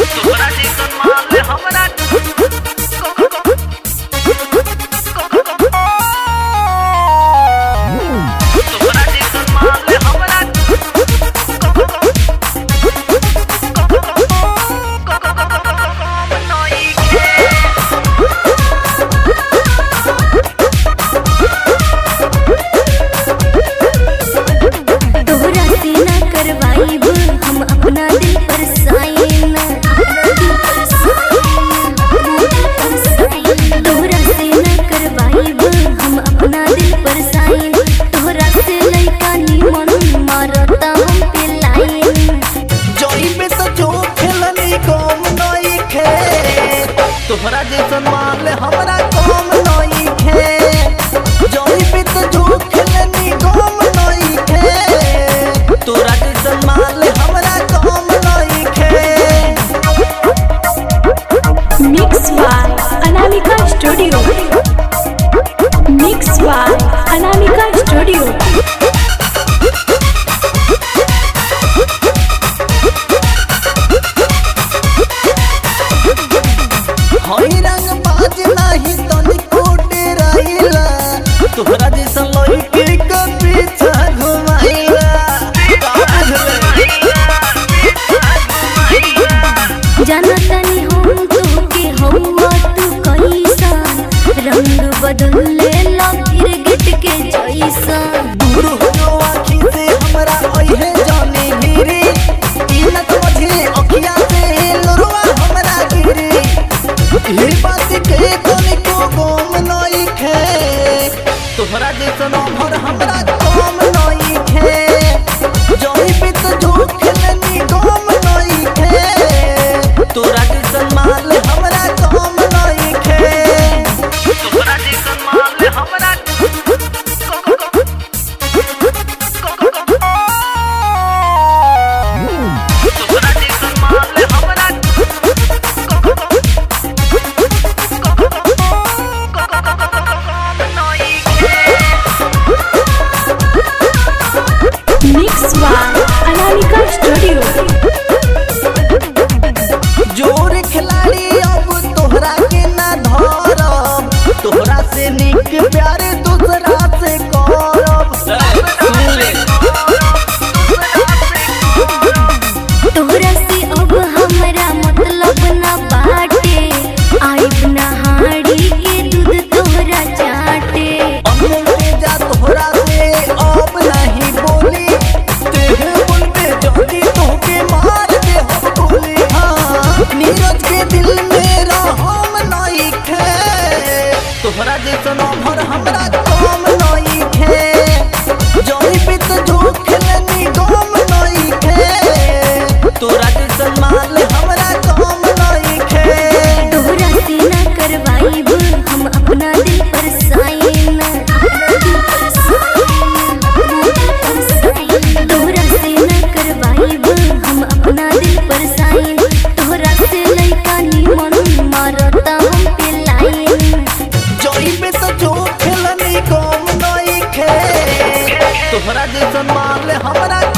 तोहरा जैसन माल हमरा तोहरा जैसन माल हमरा तोहरा से ना करवाइब हम अपना दिल पर साइन। तोहरा से ना करवाइब हम अपना दिल पर साइन। तोहरा से लइका निमन मारता हम पे लाइन। जोई पे तो जो खेलनी कम नहीं खे, तोहरा जैसन माल हमरा कम नहीं खे। जोई पे तो जो खेलनी कम नहीं खे, तोहरा जैसन माल हमरा कम नहीं खे। Mixed by Anamika Studio. Mixed by Anamika Studio. हई रंग बाज नहीं तनिको डेराइला, तोहरा जैसन लड़की के पीछा घुमाइला। जाना तनी हम तोहके हवा तू कैसन। रंग बदल लेला फिर गिट के जैसन। दूर हो जो आँखी से हमरा ओहे जाने गिरी, इनक मुझे अखिया से लोरवा हमरा गिरी। ये बात के तनिको गम नहीं खे, तोहरा जैसन अमर हमरा कम नहीं खे। जोई पे तो जो खेलनी गम नहीं खे, तोहरा जैसन माल हमरा कम नहीं खे। तोहरा जैसन माल हमरा तोहरा जैसन माल हमरा Mixed by Anamika Studio. जोर खिलाड़ी अब तोहरा के ना धरब, तोहरा से निक प्यार दूसरा से करब। तोहरा से अब हमरा मतलब ना बाटे। आइब ना हाड़ी के दूध तोहरा चाटे। अमूल तेजा तोहरा से अब नहीं बोली, तेरे बोलते जल्दी तोहके मार दे हम गोली। हाँ, नीरज के दिल में रहम नहीं खे, तोहरा जैसन अमर हमरा कम नहीं खे। जोई पे तो जो खेलनी गम नहीं खे, तोहरा जैसन माल हमरा कम नहीं खे। तोहरा से ना करवाइब हम अपना दिल पर साइन। तोहरा से ना करवाइब हम अपना दिल पर साइन। तोहरा से लइका निमन मारता हम पे लाइन। जोई पे तो जो खेलनी कम नहीं खे, तोहरा जैसन माल हमरा